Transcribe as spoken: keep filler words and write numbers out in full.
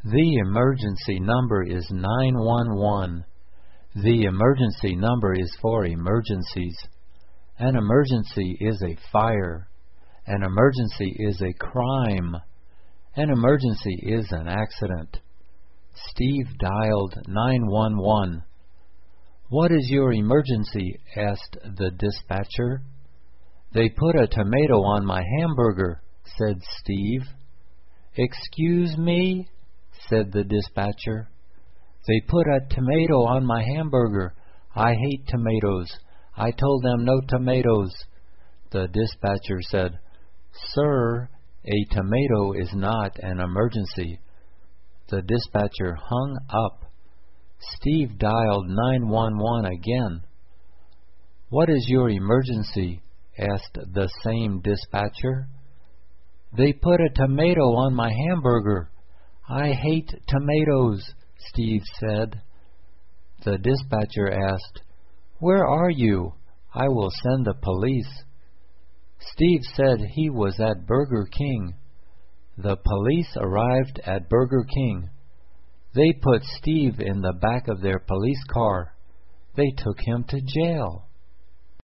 The emergency number is nine one one. The emergency number is for emergencies. An emergency is a fire. An emergency is a crime. An emergency is an accident. Steve dialed nine one one. "What is your emergency?" asked the dispatcher. "They put a tomato on my hamburger," said Steve. "Excuse me?" said the dispatcher. "They put a tomato on my hamburger. I hate tomatoes. I told them no tomatoes." The dispatcher said, "Sir, a tomato is not an emergency." The dispatcher hung up. Steve dialed nine one one again. "What is your emergency?" asked the same dispatcher. "They put a tomato on my hamburger. I hate tomatoes," Steve said. The dispatcher asked, "Where are you? I will send the police." Steve said he was at Burger King. The police arrived at Burger King. They put Steve in the back of their police car. They took him to jail.